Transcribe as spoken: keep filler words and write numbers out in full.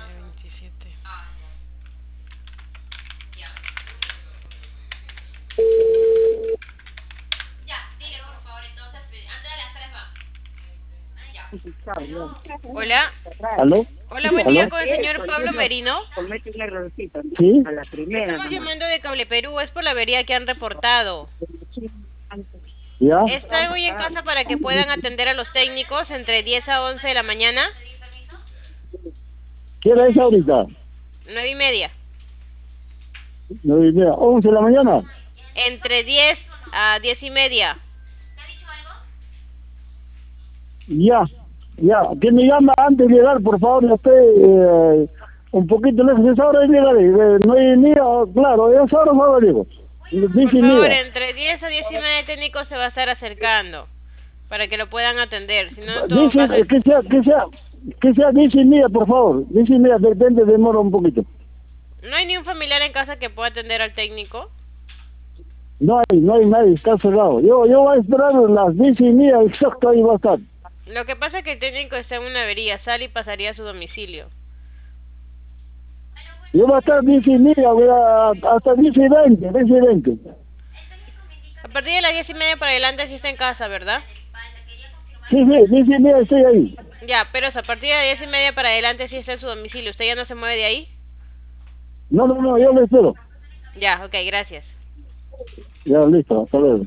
veintisiete. Hola. ¿Aló? Hola, buen ¿Aló? día con el señor Pablo Merino. Sí, Estamos llamando de Cable Perú, es por la avería que han reportado. ya. ¿Está hoy en casa para que puedan atender a los técnicos entre diez a once de la mañana? ¿Qué hora es ahorita? nueve y media. Nueve y media. ¿Once de la mañana? Entre diez a diez y media. Ya, ya. Que me llama antes de llegar, por favor. Yo estoy eh, un poquito lejos. Esa hora llegaré. Eh, nueve y media, claro. Esa hora no digo. Diez Por y favor, media. entre diez a diez y media el técnico se va a estar acercando para que lo puedan atender. Si no, en todo Dice caso, que sea, que sea, que sea diez y media, por favor. Diez y media, de repente demora un poquito. ¿no hay ni un familiar en casa que pueda atender al técnico? No hay, no hay nadie, está cerrado. Yo, yo voy a esperar las diez y media, exacto, ahí va a estar. Lo que pasa es que el técnico está en una avería, sale y pasaría a su domicilio. Yo voy a estar diez y media, voy a- hasta diez y veinte, diez y veinte. A partir de las diez y media para adelante sí está en casa, ¿verdad? Sí, sí, diez y media estoy ahí. Ya, pero es a partir de las diez y media para adelante sí está en su domicilio. ¿Usted ya no se mueve de ahí? No, no, no, yo le espero. Ya, ok, gracias. Ya, listo, hasta luego.